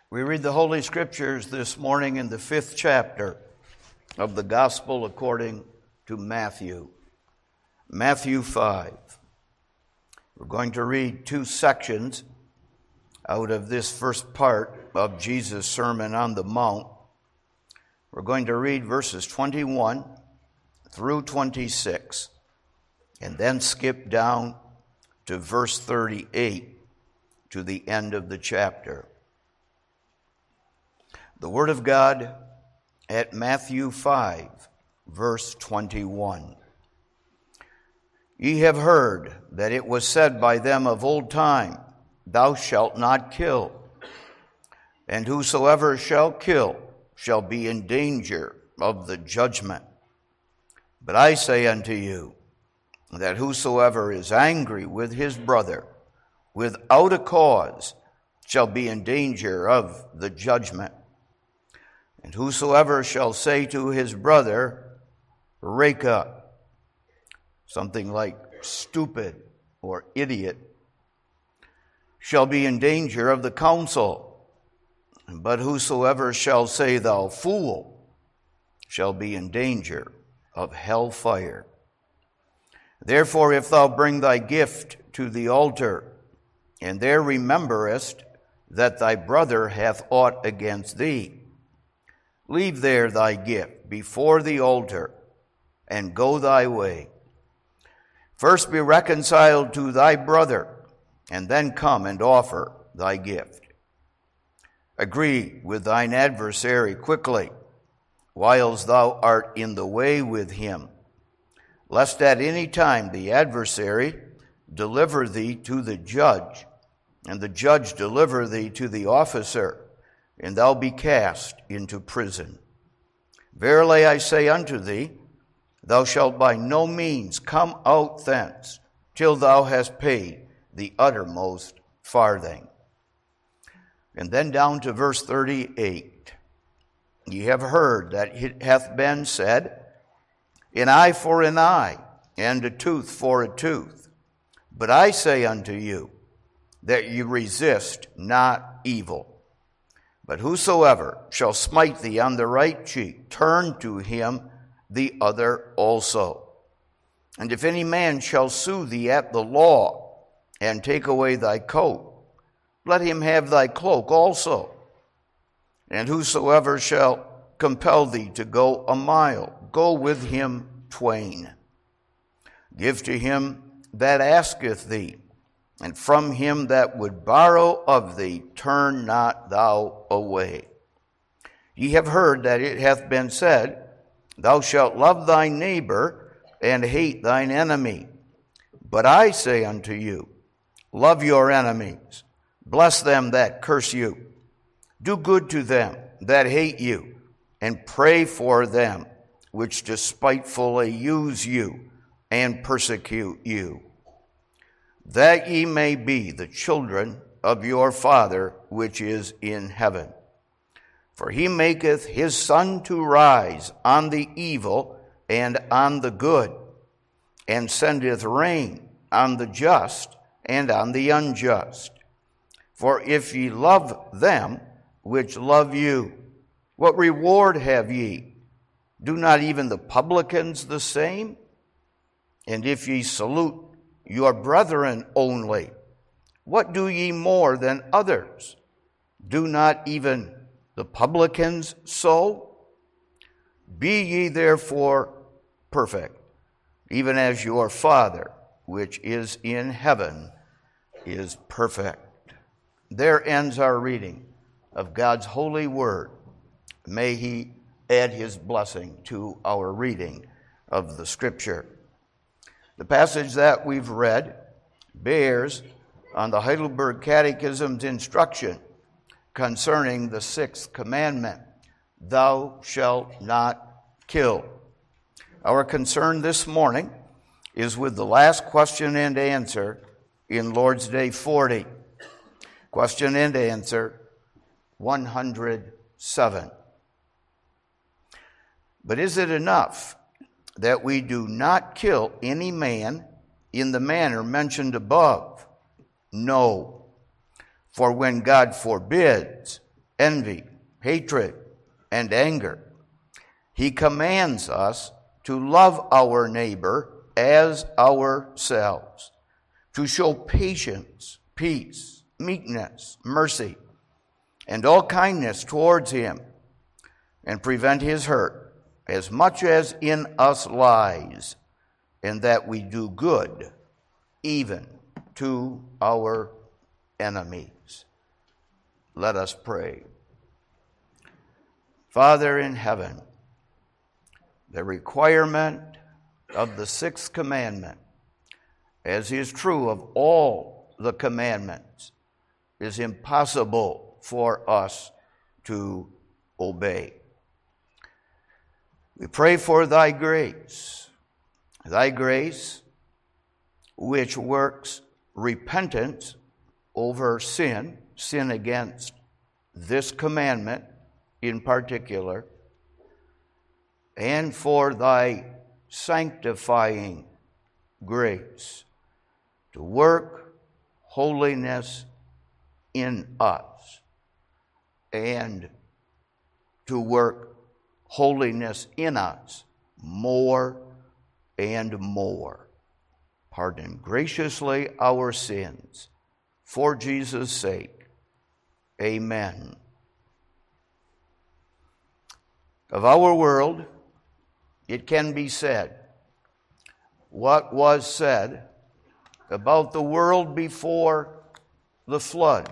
We read the Holy Scriptures this morning in the 5th chapter of the Gospel according to Matthew. Matthew 5. We're going to read two sections out of this first part of Jesus' Sermon on the Mount. We're going to read verses 21 through 26 and then skip down to verse 38 to the end of the chapter. The Word of God at Matthew 5, verse 21. Ye have heard that it was said by them of old time, Thou shalt not kill, and whosoever shall kill shall be in danger of the judgment. But I say unto you, that whosoever is angry with his brother without a cause shall be in danger of the judgment. And whosoever shall say to his brother, Reka, something like stupid or idiot, shall be in danger of the council. But whosoever shall say, Thou fool, shall be in danger of hell fire. Therefore, if thou bring thy gift to the altar, and there rememberest that thy brother hath aught against thee, leave there thy gift before the altar, and go thy way. First be reconciled to thy brother, and then come and offer thy gift. Agree with thine adversary quickly, whiles thou art in the way with him, lest at any time the adversary deliver thee to the judge, and the judge deliver thee to the officer, and thou be cast into prison. Verily I say unto thee, thou shalt by no means come out thence, till thou hast paid the uttermost farthing. And then down to verse 38. Ye have heard that it hath been said, An eye for an eye, and a tooth for a tooth. But I say unto you, that ye resist not evil. But whosoever shall smite thee on the right cheek, turn to him the other also. And if any man shall sue thee at the law, and take away thy coat, let him have thy cloak also. And whosoever shall compel thee to go a mile, go with him twain. Give to him that asketh thee, and from him that would borrow of thee, turn not thou away. Ye have heard that it hath been said, Thou shalt love thy neighbor, and hate thine enemy. But I say unto you, love your enemies, bless them that curse you, do good to them that hate you, and pray for them which despitefully use you and persecute you, that ye may be the children of your Father which is in heaven. For he maketh his sun to rise on the evil and on the good, and sendeth rain on the just and on the unjust. For if ye love them which love you, what reward have ye? Do not even the publicans the same? And if ye salute your brethren only, what do ye more than others? Do not even the publicans so? Be ye therefore perfect, even as your Father which is in heaven is perfect. There ends our reading of God's holy word. May he add his blessing to our reading of the Scripture. The passage that we've read bears on the Heidelberg Catechism's instruction concerning the sixth commandment, Thou shalt not kill. Our concern this morning is with the last question and answer in Lord's Day 40. Question and answer 107. But is it enough that we do not kill any man in the manner mentioned above? No. For when God forbids, envy, hatred, and anger. He commands us to love our neighbor as ourselves, to show patience, peace, meekness, mercy, and all kindness towards him, and prevent his hurt, as much as in us lies, and that we do good even to our enemies. Let us pray. Father in heaven, the requirement of the sixth commandment, as is true of all the commandments, is impossible for us to obey. We pray for thy grace which works repentance over sin against this commandment in particular, and for thy sanctifying grace to work holiness in us and to work holiness in us more and more. Pardon graciously our sins for Jesus' sake. Amen. Of our world, it can be said what was said about the world before the flood,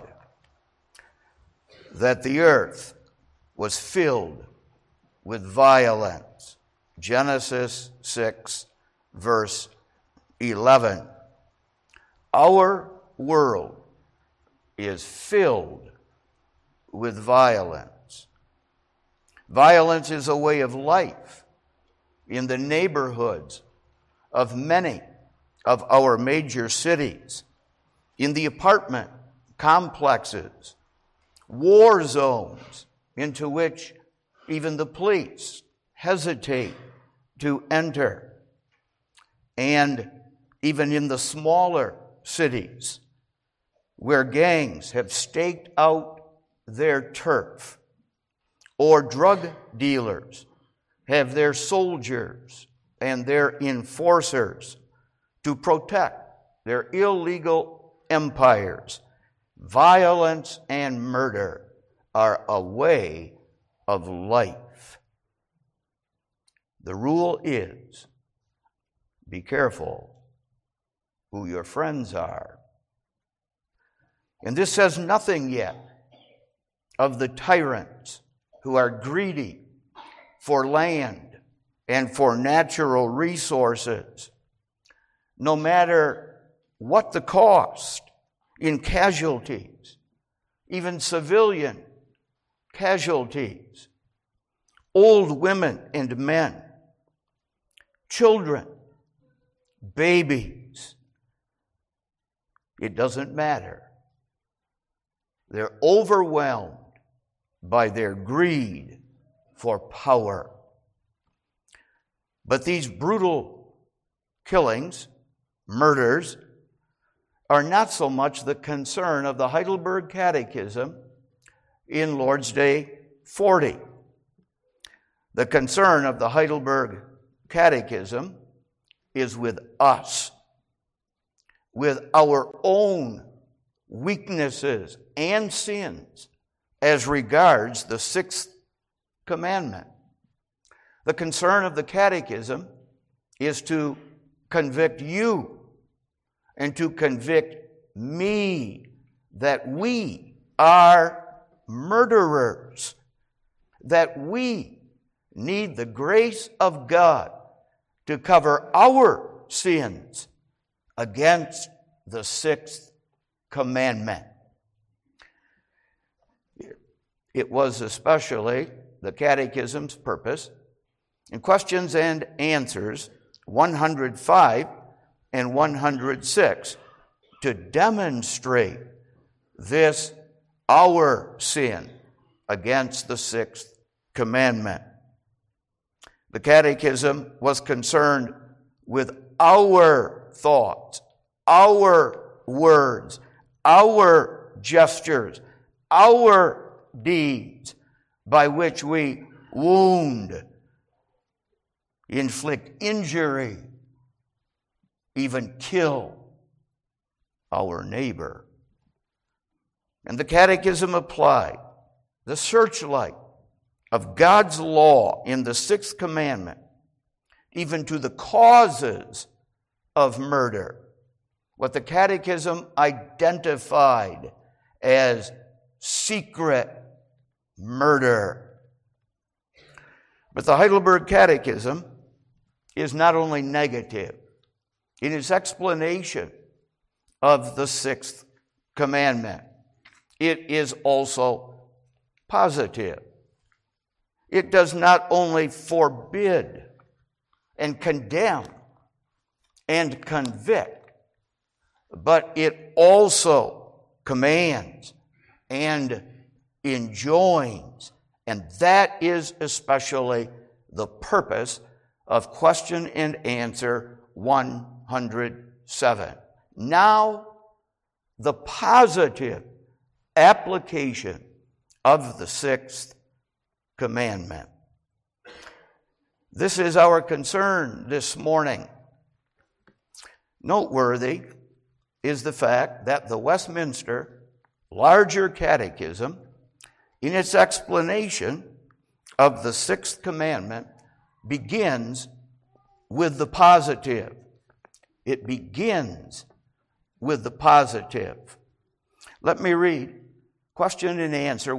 that the earth was filled with violence. Genesis 6, verse 11. Our world is filled with violence. Violence is a way of life in the neighborhoods of many of our major cities, in the apartment complexes, war zones into which even the police hesitate to enter, and even in the smaller cities where gangs have staked out their turf, or drug dealers have their soldiers and their enforcers to protect their illegal empires. Violence and murder are a way of life. The rule is, be careful who your friends are. And this says nothing yet of the tyrants who are greedy for land and for natural resources, no matter what the cost in casualties, even civilian casualties, old women and men, children, babies. It doesn't matter. They're overwhelmed by their greed for power. But these brutal killings, murders, are not so much the concern of the Heidelberg Catechism in Lord's Day 40. The concern of the Heidelberg Catechism is with us, with our own weaknesses and sins as regards the sixth commandment. The concern of the Catechism is to convict you and to convict me that we are murderers, that we need the grace of God to cover our sins against the sixth commandment. It was especially the Catechism's purpose in Questions and Answers 105 and 106 to demonstrate this, our sin against the sixth commandment. The Catechism was concerned with our thoughts, our words, our gestures, our deeds by which we wound, inflict injury, even kill our neighbor. And the Catechism applied the searchlight of God's law in the sixth commandment, even to the causes of murder, what the Catechism identified as secret murder. But the Heidelberg Catechism is not only negative in its explanation of the sixth commandment, it is also positive. It does not only forbid and condemn and convict, but it also commands and enjoins. And that is especially the purpose of question and answer 107. Now, the positive application of the sixth commandment. This is our concern this morning. Noteworthy is the fact that the Westminster Larger Catechism, in its explanation of the sixth commandment, begins with the positive. It begins with the positive. Let me read question and answer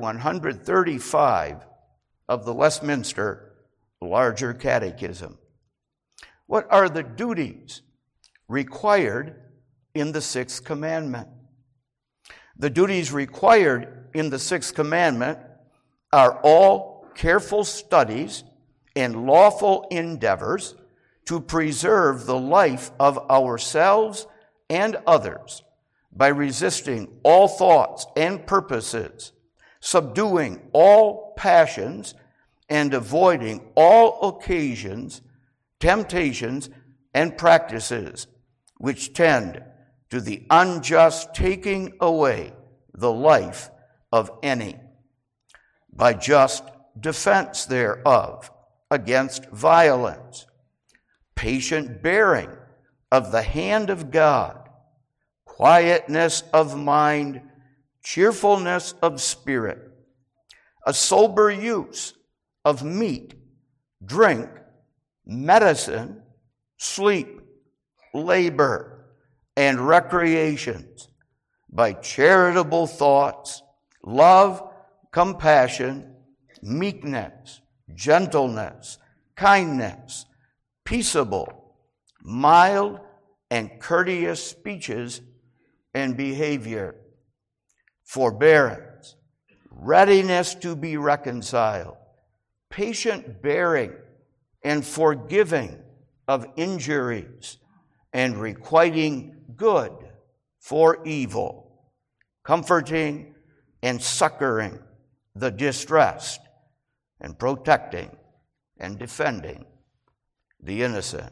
135 of the Westminster Larger Catechism. What are the duties required in the sixth commandment? The duties required in the sixth commandment are all careful studies and lawful endeavors to preserve the life of ourselves and others by resisting all thoughts and purposes, subduing all passions, and avoiding all occasions, temptations, and practices which tend to the unjust taking away the life of any, by just defense thereof against violence, patient bearing of the hand of God, quietness of mind, cheerfulness of spirit, a sober use of meat, drink, medicine, sleep, labor, and recreations, by charitable thoughts, love, compassion, meekness, gentleness, kindness, peaceable, mild, and courteous speeches and behavior, forbearance, readiness to be reconciled, patient bearing and forgiving of injuries, and requiting good for evil, comforting and succoring the distressed, and protecting and defending the innocent.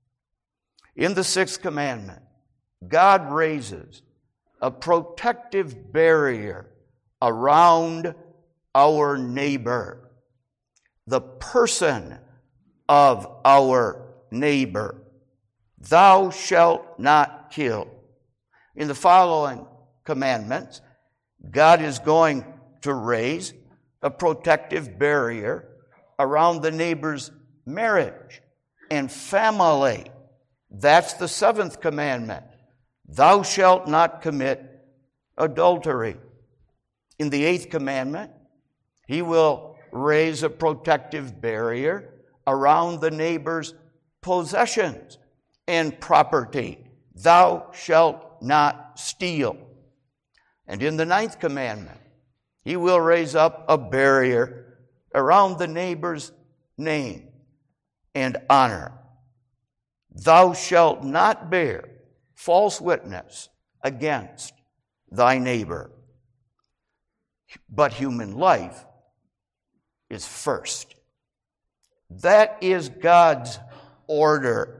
In the sixth commandment, God raises a protective barrier around our neighbor, the person of our neighbor. Thou shalt not kill. In the following commandments, God is going to raise a protective barrier around the neighbor's marriage and family. That's the seventh commandment. Thou shalt not commit adultery. In the eighth commandment, he will raise a protective barrier around the neighbor's possessions and property. Thou shalt not steal. And in the ninth commandment, he will raise up a barrier around the neighbor's name and honor. Thou shalt not bear false witness against thy neighbor. But human life is first. That is God's order.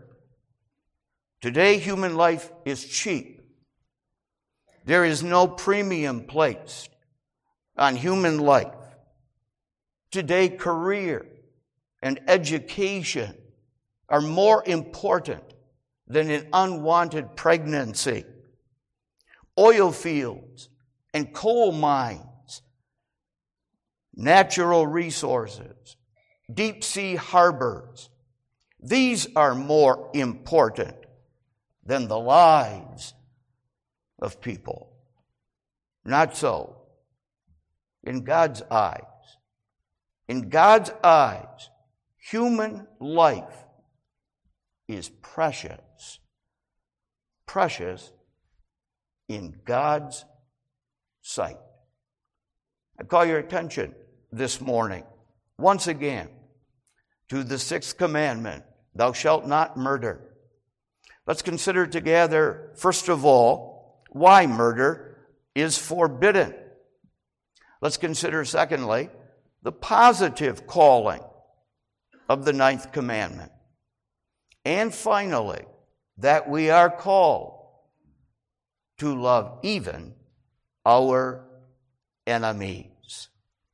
Today, human life is cheap. There is no premium placed on human life. Today, career and education are more important than an unwanted pregnancy. Oil fields and coal mines, natural resources, deep sea harbors, these are more important than the lives of people. Not so. In God's eyes, human life is precious. Precious in God's sight. I call your attention this morning, once again, to the sixth commandment, thou shalt not murder. Let's consider together, first of all, why murder is forbidden. Let's consider, secondly, the positive calling of the ninth commandment. And finally, that we are called to love even our enemies.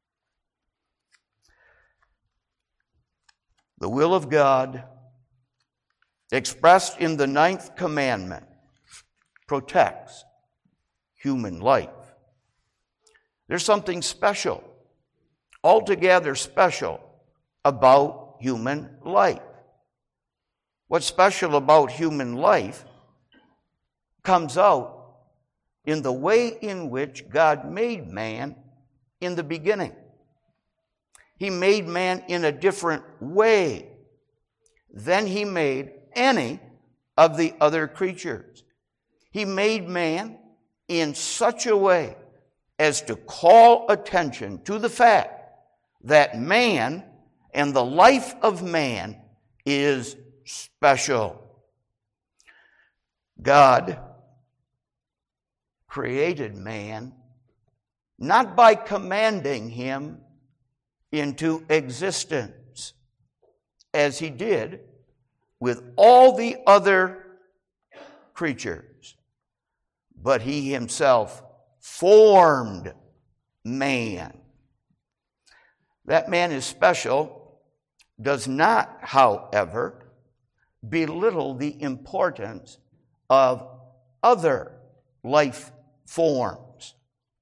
The will of God, expressed in the ninth commandment, protects human life. There's something special, altogether special, about human life. What's special about human life comes out in the way in which God made man in the beginning. He made man in a different way than he made any of the other creatures. He made man in such a way as to call attention to the fact that man and the life of man is special. God created man not by commanding him into existence, as he did with all the other creatures, but he himself formed man. That man is special does not, however, belittle the importance of other life forms.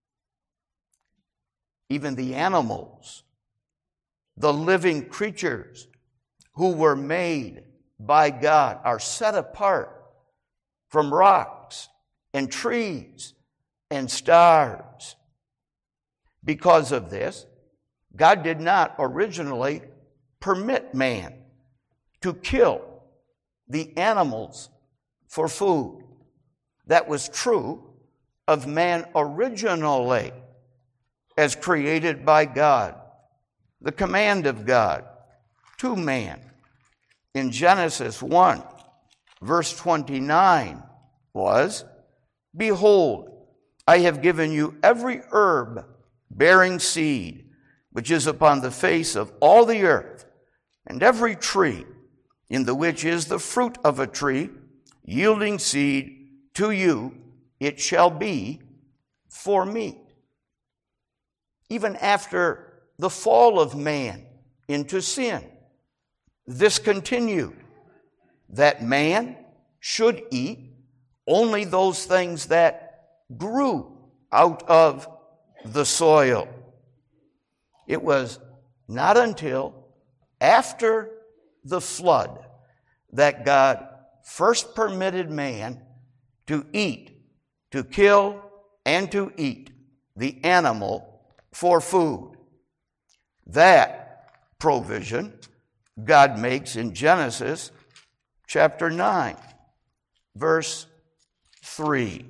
Even the animals, the living creatures who were made by God, are set apart from rocks and trees and stars. Because of this, God did not originally permit man to kill the animals for food. That was true of man originally, as created by God. The command of God to man in Genesis 1, verse 29 was, behold, I have given you every herb bearing seed, which is upon the face of all the earth, and every tree in the which is the fruit of a tree, yielding seed, to you it shall be for meat. Even after the fall of man into sin, this continued, that man should eat only those things that grew out of the soil. It was not until after the flood that God first permitted man to eat, to kill, and to eat the animal for food. That provision God makes in Genesis chapter 9, verse 3.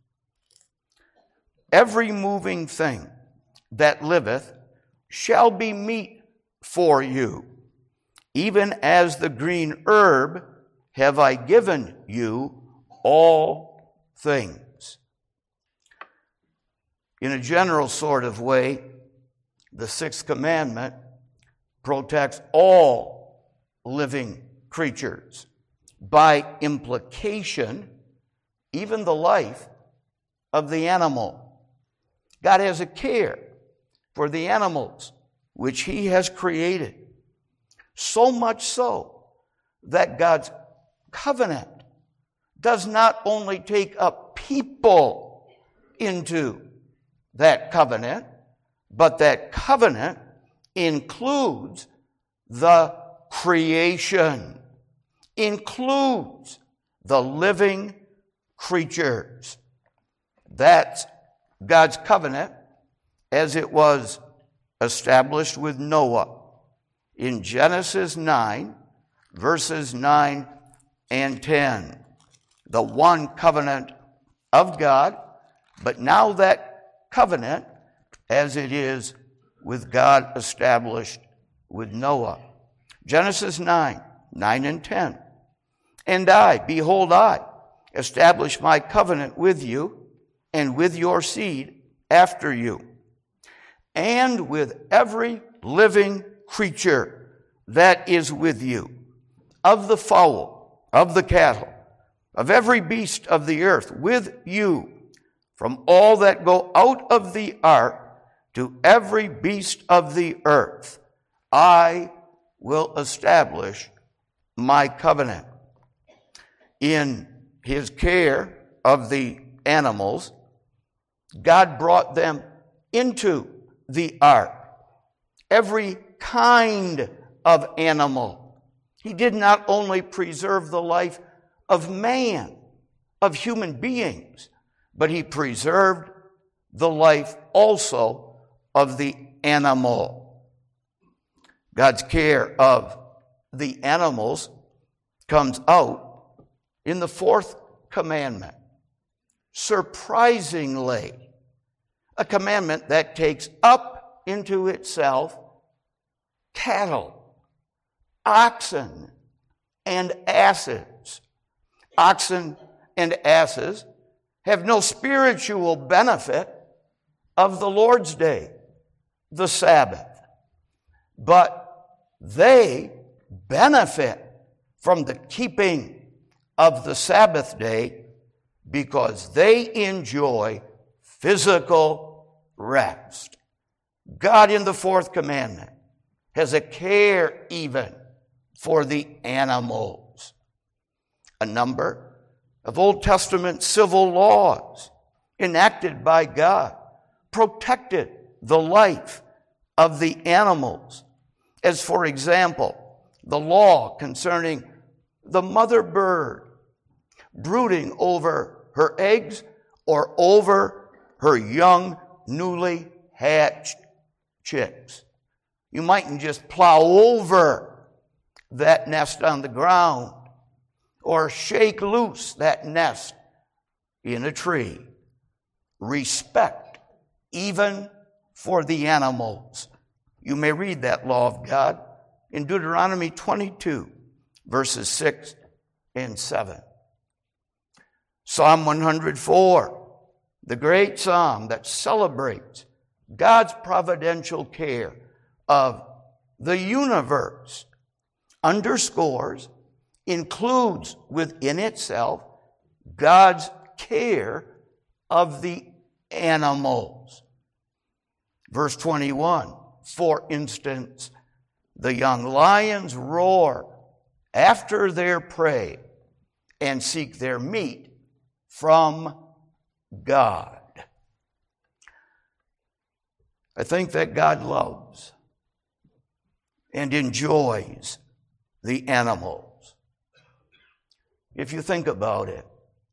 Every moving thing that liveth shall be meat for you. Even as the green herb have I given you all things. In a general sort of way, the sixth commandment protects all living creatures. By implication, even the life of the animal. God has a care for the animals which he has created. So much so that God's covenant does not only take up people into that covenant, but that covenant includes the creation, includes the living creatures. That's God's covenant as it was established with Noah in Genesis 9, verses 9 and 10. The one covenant of God, but now that covenant as it is with God established with Noah. Genesis 9, 9 and 10. And I, behold, I establish my covenant with you and with your seed after you, and with every living creature that is with you, of the fowl, of the cattle, of every beast of the earth with you, from all that go out of the ark to every beast of the earth, I will establish my covenant. In his care of the animals, God brought them into the ark. Every kind of animal. He did not only preserve the life of man, of human beings, but he preserved the life also of the animal. God's care of the animals comes out in the fourth commandment. Surprisingly, a commandment that takes up into itself cattle, oxen, and asses. Oxen and asses have no spiritual benefit of the Lord's Day, the Sabbath, but they benefit from the keeping of the Sabbath day because they enjoy physical rest. God in the fourth commandment has a care even for the animals. A number of Old Testament civil laws enacted by God protected the life of the animals, as for example, the law concerning the mother bird brooding over her eggs or over her young, newly hatched chicks. You mightn't just plow over that nest on the ground or shake loose that nest in a tree. Respect, even for the animals. You may read that law of God in Deuteronomy 22, verses 6 and 7. Psalm 104, the great psalm that celebrates God's providential care of the universe, underscores, includes within itself God's care of the animals. Verse 21, for instance, the young lions roar after their prey and seek their meat from God. I think that God loves and enjoys the animals. If you think about it,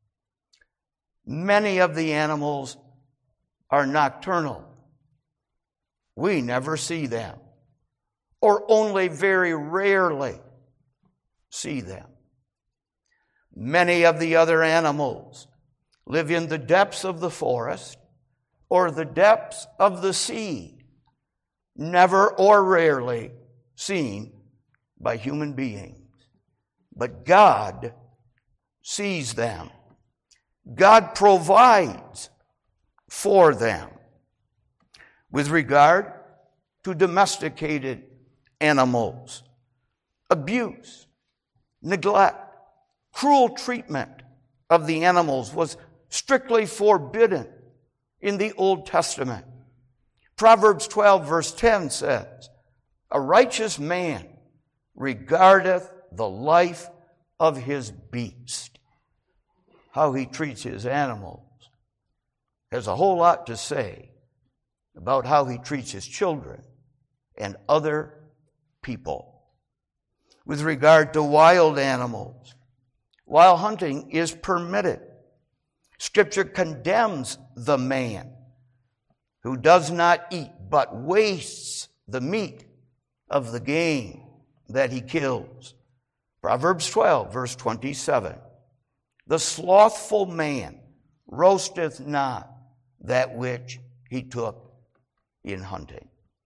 many of the animals are nocturnal. We never see them, or only very rarely see them. Many of the other animals live in the depths of the forest or the depths of the sea, never or rarely seen by human beings. But God sees them. God provides for them. With regard to domesticated animals, abuse, neglect, cruel treatment of the animals was strictly forbidden in the Old Testament. Proverbs 12 verse 10 says, a righteous man regardeth the life of his beast. How he treats his animals has a whole lot to say about how he treats his children and other people. With regard to wild animals, while hunting is permitted, Scripture condemns the man who does not eat but wastes the meat of the game that he kills. Proverbs 12, verse 27. The slothful man roasteth not that which he took in hunting.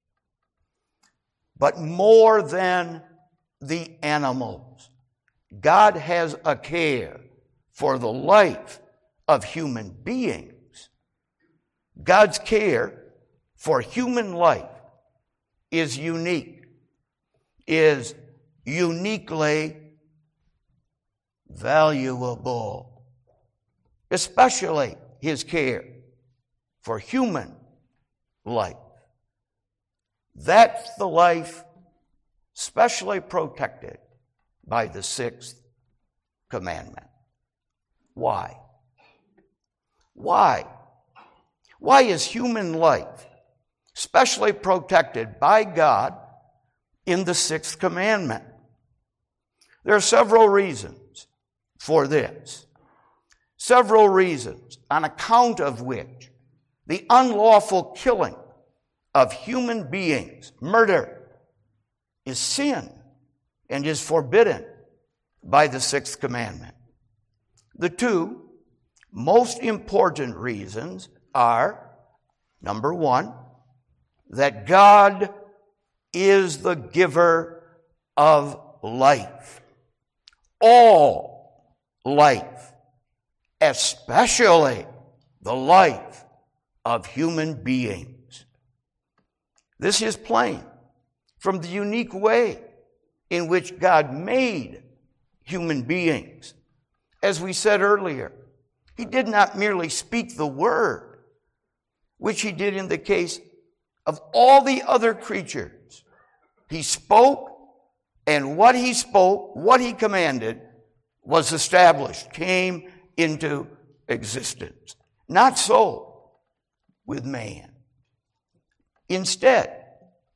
But more than the animals, God has a care for the life of human beings. God's care for human life is unique, is uniquely valuable, especially his care for human life. That's the life specially protected by the sixth commandment. Why? Why? Why is human life specially protected by God in the sixth commandment? There are several reasons for this. Several reasons on account of which the unlawful killing of human beings, murder, is sin and is forbidden by the sixth commandment. The two most important reasons are, number one, that God is the giver of life. All life, especially the life of human beings. This is plain from the unique way in which God made human beings. As we said earlier, he did not merely speak the word, which he did in the case of all the other creatures. He spoke, and what he spoke, what he commanded, was established, came into existence. Not so with man. Instead,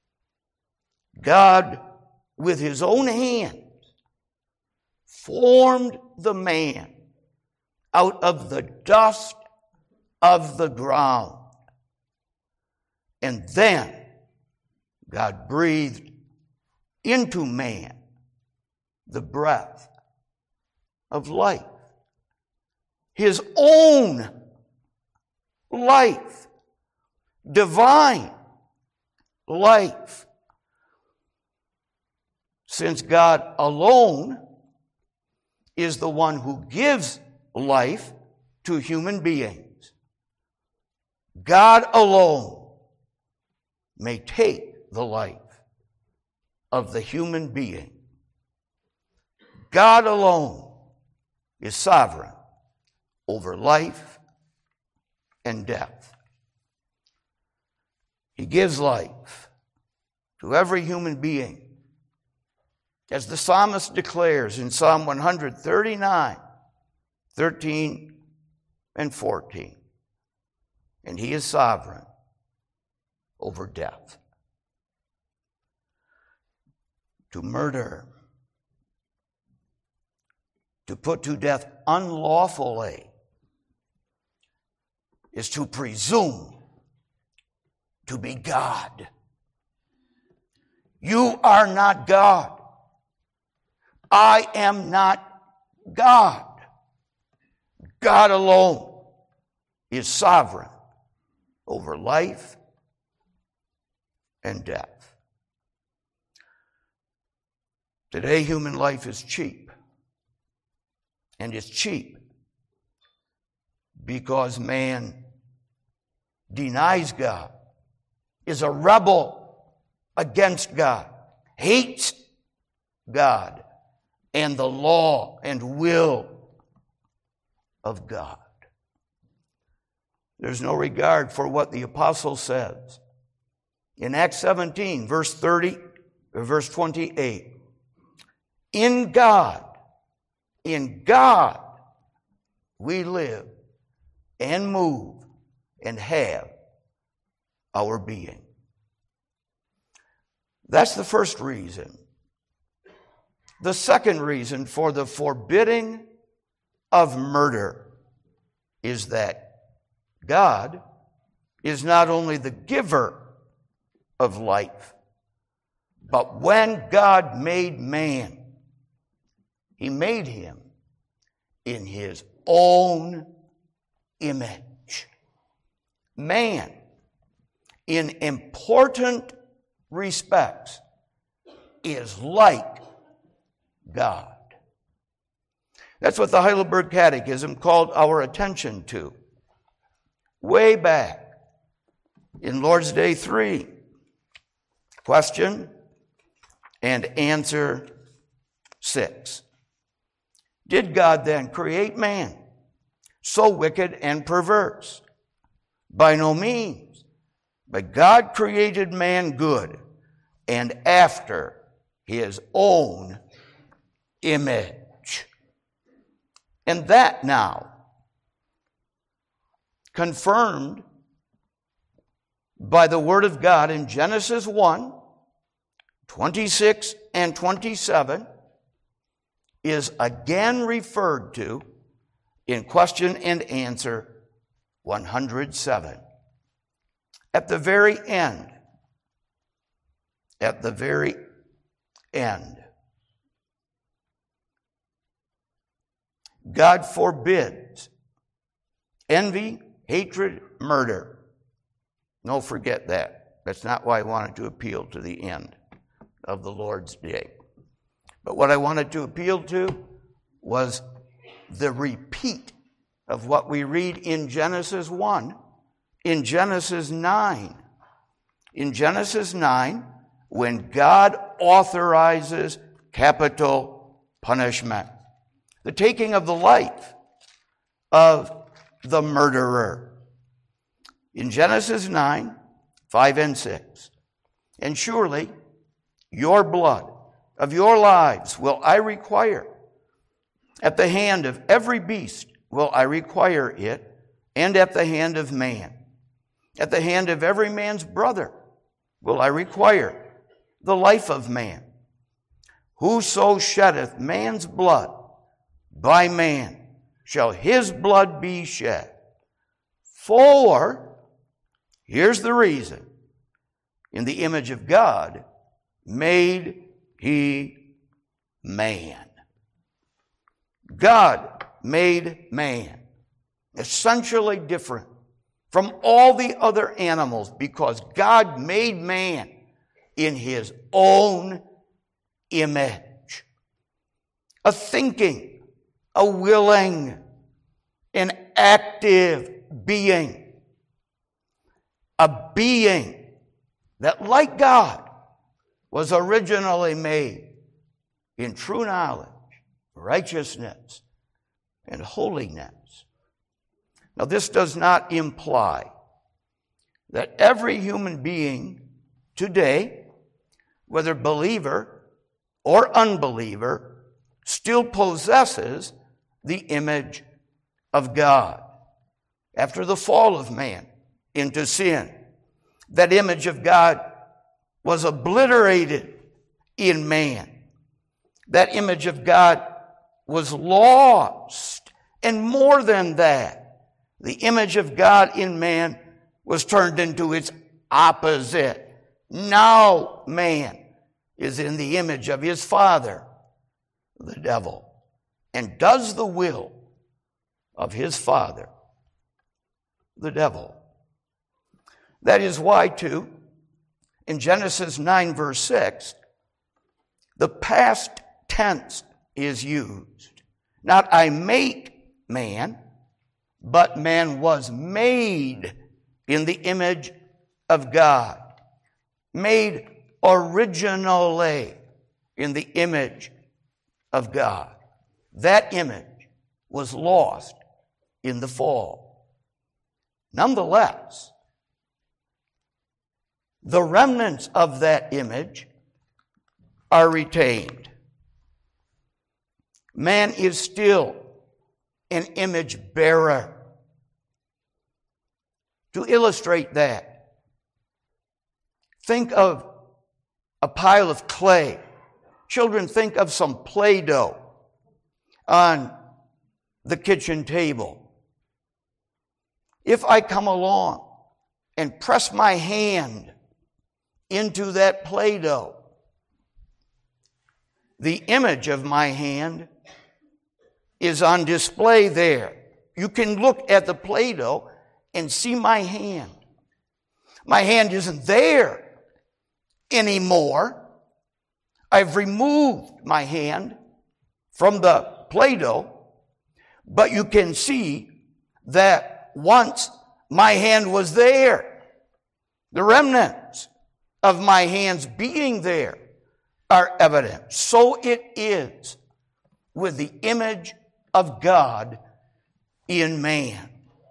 God, with his own hands, formed the man out of the dust of the ground. And then God breathed into man the breath of life. His own life. Divine life. Since God alone is the one who gives life to human beings, God alone may take the life of the human being. God alone is sovereign over life and death. He gives life to every human being. As the psalmist declares in Psalm 139, 13 and 14. And he is sovereign over death. To murder, to put to death unlawfully, is to presume to be God. You are not God. I am not God. God alone is sovereign over life and death. Today, human life is cheap. And it's cheap because man denies God, is a rebel against God, hates God and the law and will of God. There's no regard for what the apostle says In Acts 17, verse 28, in God we live and move and have our being. That's the first reason. The second reason for the forbidding of murder is that God is not only the giver of life, but when God made man, he made him in his own image. Man, in important respects, is like God. That's what the Heidelberg Catechism called our attention to way back in Lord's Day 3. Question and answer 6. Did God then create man so wicked and perverse? By no means. But God created man good and after his own image. And that now, confirmed by the Word of God in Genesis 1, 26 and 27, is again referred to in question and answer 107. At the very end, God forbids envy, hatred, murder. No, forget that. That's not why I wanted to appeal to the end of the Lord's Day. But what I wanted to appeal to was the repeat of what we read in Genesis 1, in Genesis 9. In Genesis 9, when God authorizes capital punishment, the taking of the life of the murderer. In Genesis 9, 5 and 6, and surely your blood of your lives will I require. At the hand of every beast will I require it, and at the hand of man. At the hand of every man's brother will I require the life of man. Whoso sheddeth man's blood, by man shall his blood be shed. For, here's the reason, in the image of God made he man. God made man essentially different from all the other animals because God made man in his own image. A thinking, a willing, an active being. A being that, like God, was originally made in true knowledge, righteousness, and holiness. Now, this does not imply that every human being today, whether believer or unbeliever, still possesses the image of God. After the fall of man into sin, that image of God was obliterated in man. That image of God was lost. And more than that, the image of God in man was turned into its opposite. Now man is in the image of his father, the devil, and does the will of his father, the devil. That is why, too, in Genesis 9, verse 6, the past tense is used. Not I make man, but man was made in the image of God. Made originally in the image of God. That image was lost in the fall. Nonetheless, the remnants of that image are retained. Man is still an image bearer. To illustrate that, think of a pile of clay. Children, think of some Play-Doh on the kitchen table. If I come along and press my hand into that Play-Doh, the image of my hand is on display there. You can look at the Play-Doh and see my hand. My hand isn't there anymore. I've removed my hand from the Play-Doh, but you can see that once my hand was there. The remnants of my hands being there are evident. So it is with the image of God in man.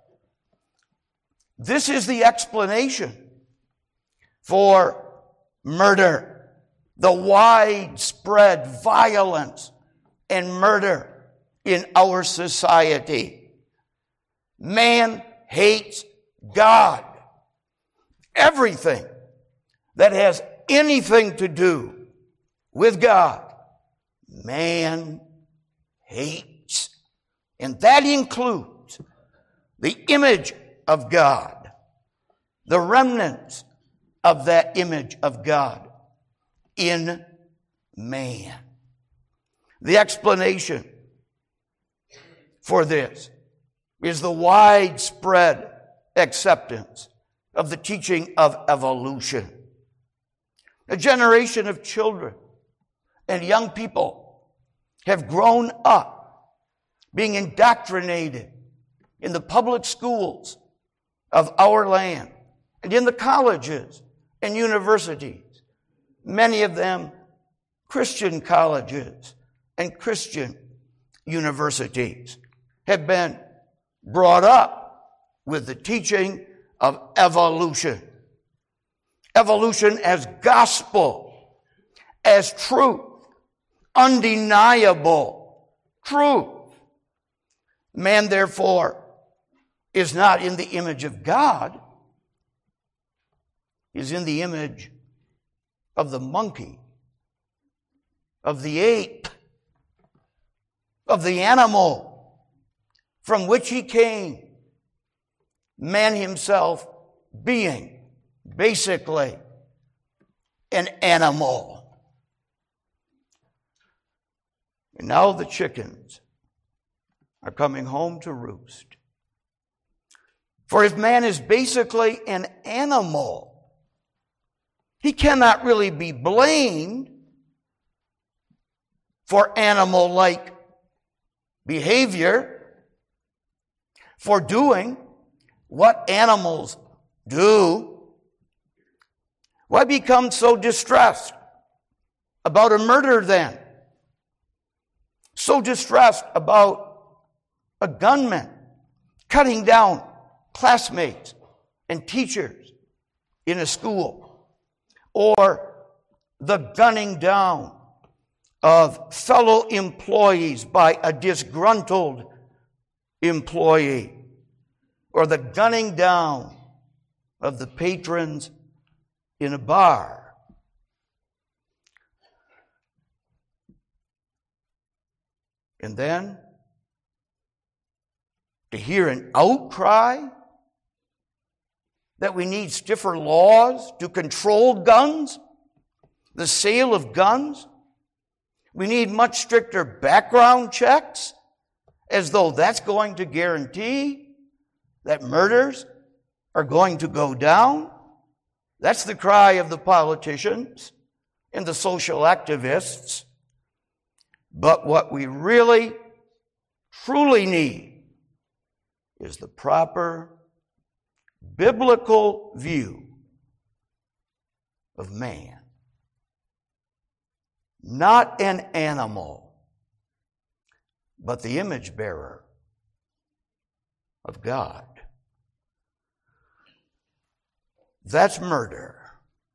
This is the explanation for murder, the widespread violence and murder in our society. Man hates God. Everything that has anything to do with God, man hates. And that includes the image of God, the remnants of that image of God in man. The explanation for this is the widespread acceptance of the teaching of evolution. A generation of children and young people have grown up being indoctrinated in the public schools of our land and in the colleges and universities, many of them Christian colleges and Christian universities, have been brought up with the teaching of evolution. Evolution as gospel, as truth, undeniable truth. Man, therefore, is not in the image of God. He is in the image of the monkey, of the ape, of the animal from which he came. Man himself being basically an animal. And now the chickens are coming home to roost. For if man is basically an animal, he cannot really be blamed for animal-like behavior, for doing what animals do. Why become so distressed about a murder then? So distressed about a gunman cutting down classmates and teachers in a school, or the gunning down of fellow employees by a disgruntled employee, or the gunning down of the patrons in a bar. And then to hear an outcry that we need stiffer laws to control guns, the sale of guns. We need much stricter background checks, as though that's going to guarantee that murders are going to go down. That's the cry of the politicians and the social activists. But what we really, truly need is the proper biblical view of man. Not an animal, but the image bearer of God. That's murder.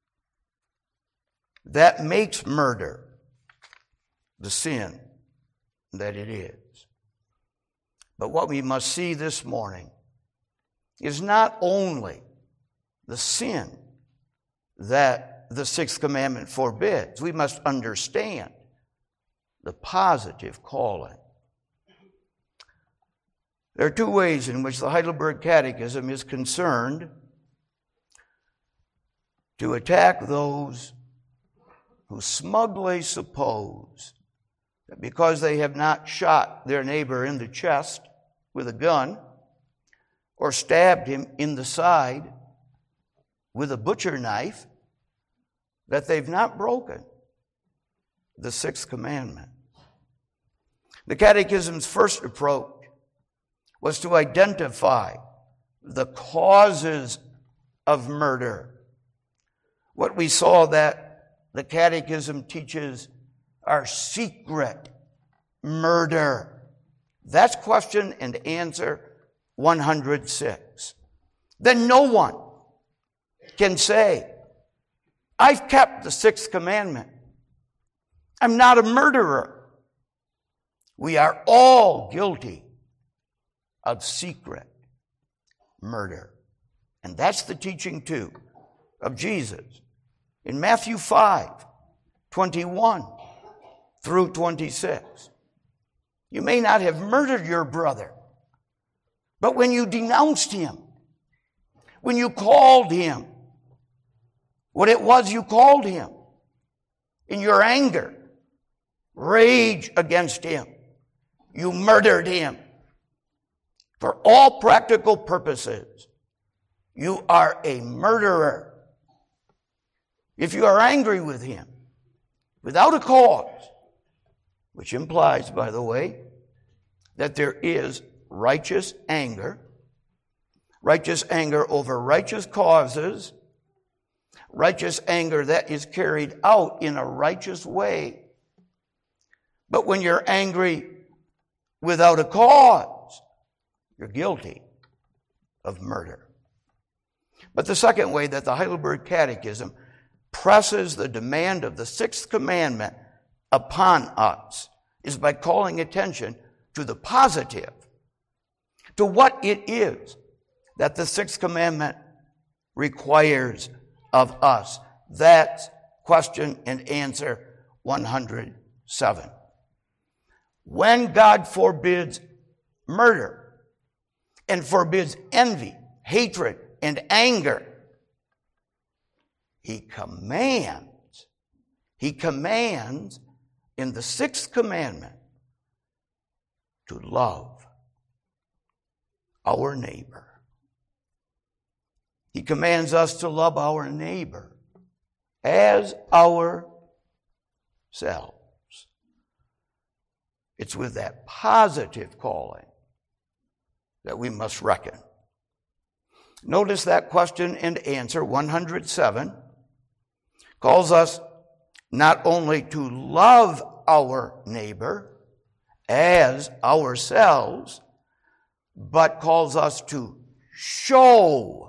that makes murder the sin that it is. But what we must see this morning is not only the sin that the sixth commandment forbids. We must understand the positive calling. There are two ways in which the Heidelberg Catechism is concerned to attack those who smugly suppose that because they have not shot their neighbor in the chest with a gun or stabbed him in the side with a butcher knife, that they've not broken the sixth commandment. The Catechism's first approach was to identify the causes of murder. What we saw that the Catechism teaches are secret murder. That's question and answer 106. Then no one can say, I've kept the sixth commandment. I'm not a murderer. We are all guilty of secret murder. And that's the teaching, too, of Jesus in Matthew 5:21 through 26. You may not have murdered your brother, but when you denounced him, when you called him what it was you called him, in your anger, rage against him, you murdered him. For all practical purposes, you are a murderer. If you are angry with him without a cause, which implies, by the way, that there is righteous anger over righteous causes, righteous anger that is carried out in a righteous way. But when you're angry without a cause, you're guilty of murder. But the second way that the Heidelberg Catechism presses the demand of the sixth commandment upon us is by calling attention to the positive, to what it is that the sixth commandment requires of us. That's question and answer 107. When God forbids murder and forbids envy, hatred, and anger, He commands in the sixth commandment to love our neighbor. He commands us to love our neighbor as ourselves. It's with that positive calling that we must reckon. Notice that question and answer 107 calls us not only to love our neighbor as ourselves, but calls us to show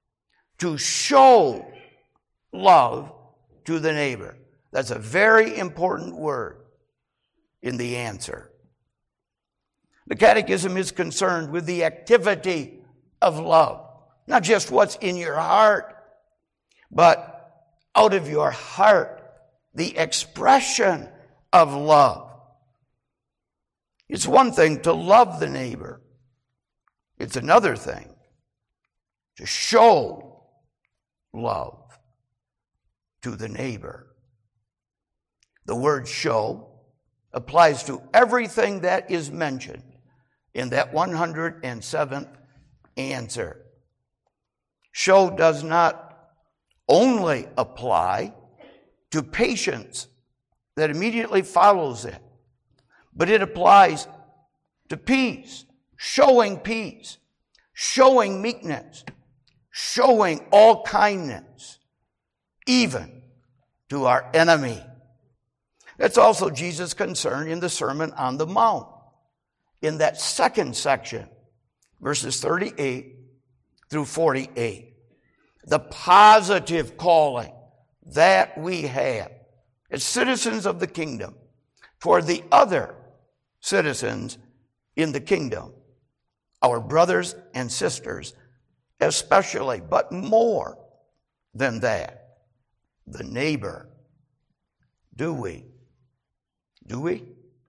love to the neighbor. That's a very important word in the answer. The Catechism is concerned with the activity of love, not just what's in your heart, but out of your heart, the expression of love. It's one thing to love the neighbor. It's another thing to show love to the neighbor. The word show applies to everything that is mentioned in that 107th answer. Show does not only apply to patience that immediately follows it, but it applies to peace, showing meekness, showing all kindness, even to our enemy. That's also Jesus' concern in the Sermon on the Mount. In that second section, verses 38 through 48, the positive calling that we have as citizens of the kingdom toward the other citizens in the kingdom, our brothers and sisters especially, but more than that, the neighbor. Do we? Do we?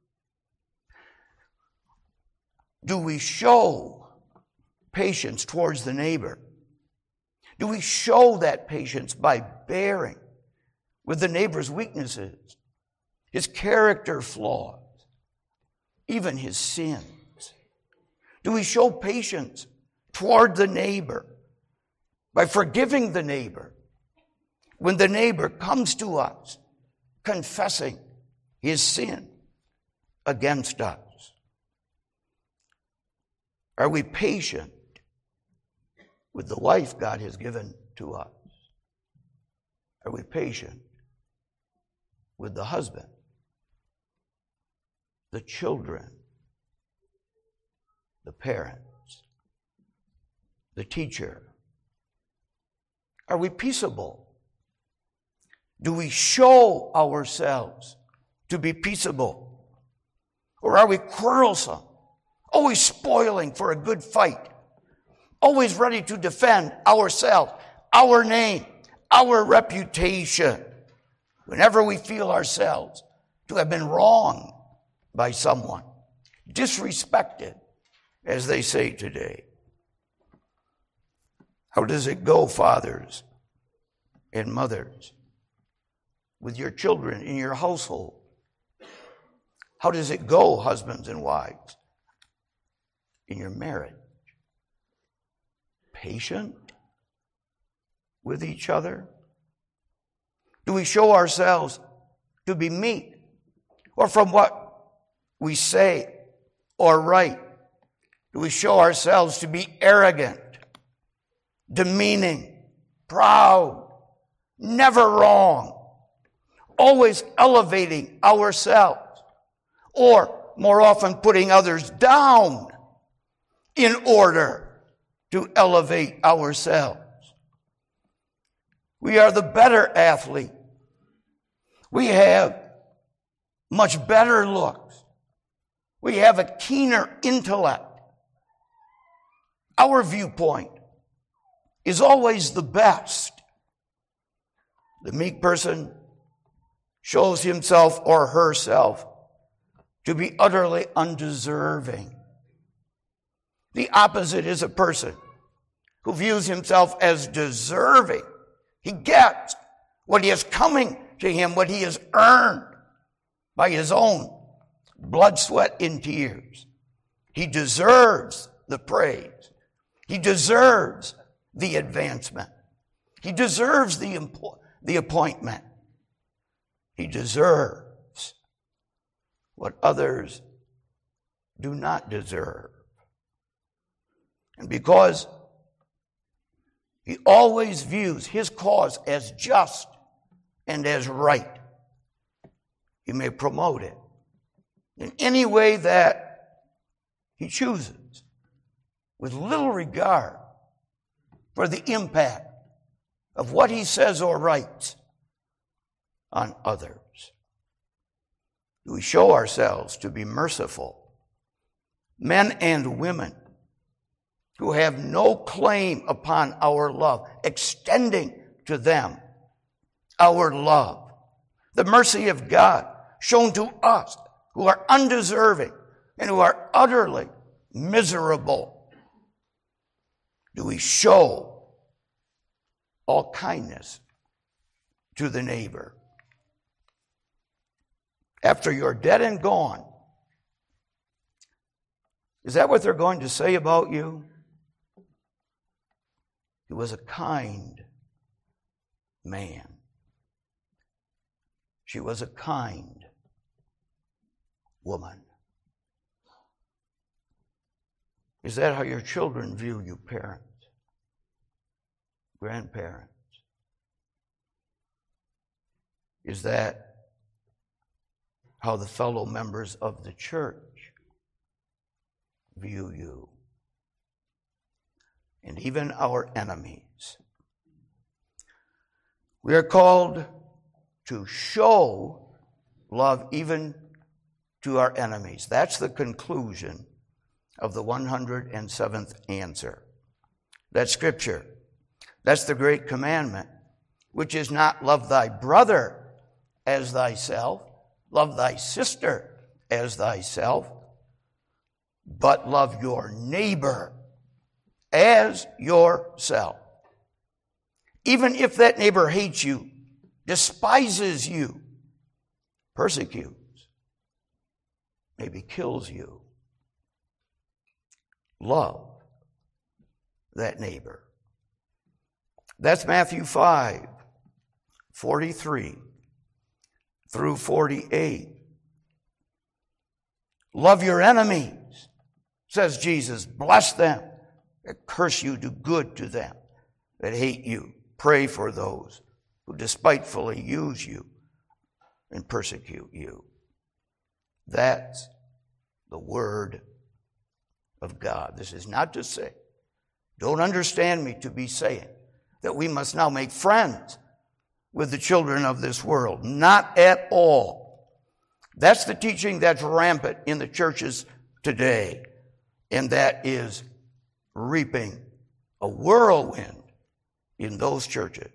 Do we show patience towards the neighbor? Do we show that patience by bearing with the neighbor's weaknesses, his character flaws, even his sins? Do we show patience toward the neighbor by forgiving the neighbor when the neighbor comes to us confessing his sin against us? Are we patient with the wife God has given to us? Are we patient with the husband, the children, the parents, the teacher? Are we peaceable? Do we show ourselves to be peaceable? Or are we quarrelsome, always spoiling for a good fight, always ready to defend ourselves, our name, our reputation, whenever we feel ourselves to have been wronged by someone, disrespected, as they say today? How does it go, fathers and mothers, with your children in your household? How does it go, husbands and wives, in your marriage? Patient with each other? Do we show ourselves to be meek? Or from what we say or write, do we show ourselves to be arrogant, demeaning, proud, never wrong, always elevating ourselves, or more often putting others down in order to elevate ourselves? We are the better athlete. We have much better looks. We have a keener intellect. Our viewpoint is always the best. The meek person shows himself or herself to be utterly undeserving. The opposite is a person who views himself as deserving. He gets what is coming to him, what he has earned by his own blood, sweat, and tears. He deserves the praise. He deserves the advancement. He deserves the appointment. He deserves what others do not deserve. And because he always views his cause as just and as right, he may promote it in any way that he chooses, with little regard for the impact of what he says or writes on others. Do we show ourselves to be merciful? Men and women who have no claim upon our love, extending to them our love, the mercy of God shown to us who are undeserving and who are utterly miserable. Do we show all kindness to the neighbor? After you're dead and gone, is that what they're going to say about you? He was a kind man. She was a kind woman. Is that how your children view you, parents, grandparents? Is that how the fellow members of the church view you? And even our enemies. We are called to show love even to our enemies. That's the conclusion of the 107th answer. That's Scripture. That's the great commandment, which is not love thy brother as thyself, love thy sister as thyself, but love your neighbor as yourself. Even if that neighbor hates you, despises you, persecutes, maybe kills you, love that neighbor. That's Matthew 5:43 through 48. Love your enemies, says Jesus. Bless them that curse you, do good to them that hate you. Pray for those who despitefully use you and persecute you. That's the word of God. This is not to say, don't understand me to be saying that we must now make friends with the children of this world. Not at all. That's the teaching that's rampant in the churches today, and that is reaping a whirlwind in those churches.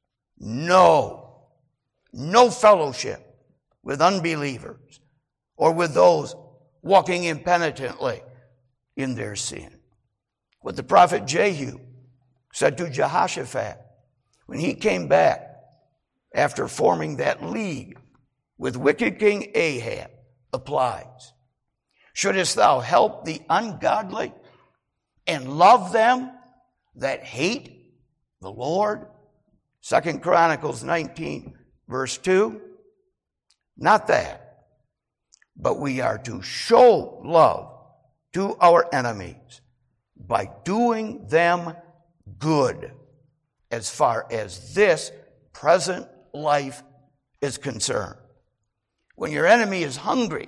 No fellowship with unbelievers or with those walking impenitently in their sin. What the prophet Jehu said to Jehoshaphat when he came back after forming that league with wicked King Ahab applies. Shouldest thou help the ungodly and love them that hate the Lord? 2 Chronicles 19, verse 2. Not that, but we are to show love to our enemies by doing them good as far as this present life is concerned. When your enemy is hungry,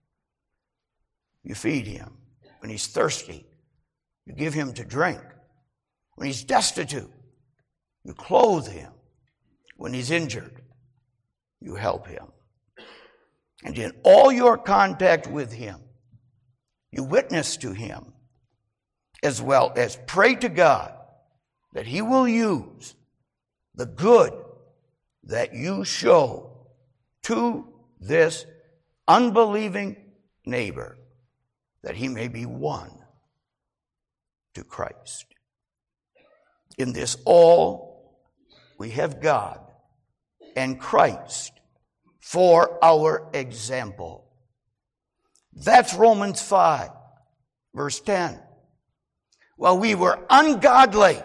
you feed him. When he's thirsty, you give him to drink. When he's destitute, you clothe him. When he's injured, you help him. And in all your contact with him, you witness to him, as well as pray to God that he will use the good that you show to this unbelieving neighbor, that he may be won to Christ. In this all, we have God and Christ for our example. That's Romans 5, verse 10. While we were ungodly,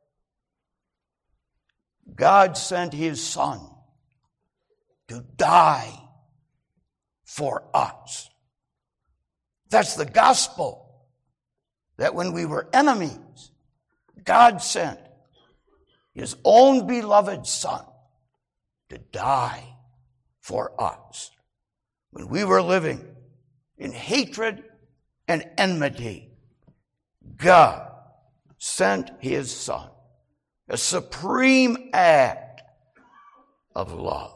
God sent his Son to die for us. That's the gospel, that when we were enemies, God sent his own beloved Son to die for us. When we were living in hatred and enmity, God sent his Son, a supreme act of love.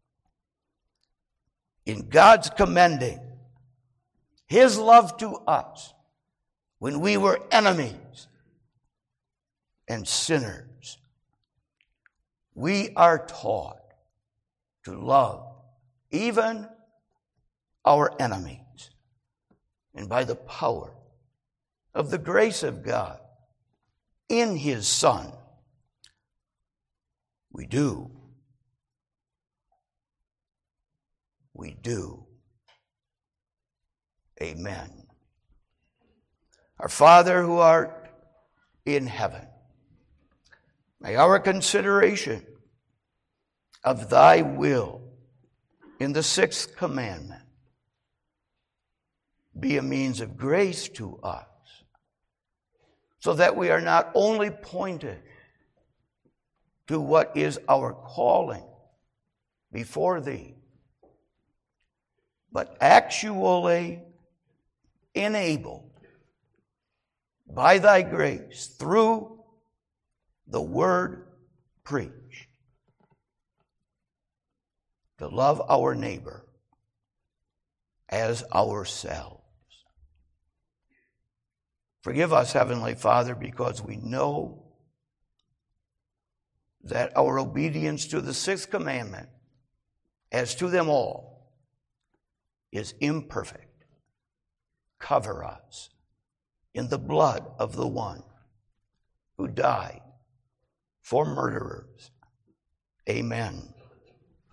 In God's commending his love to us when we were enemies and sinners, we are taught to love even our enemies. And by the power of the grace of God in his Son, we do. Amen. Our Father who art in heaven, may our consideration of thy will in the sixth commandment be a means of grace to us, so that we are not only pointed to what is our calling before thee, but actually enabled by thy grace through the word preached to love our neighbor as ourselves. Forgive us, Heavenly Father, because we know that our obedience to the sixth commandment, as to them all, is imperfect. Cover us in the blood of the one who died for murderers. Amen.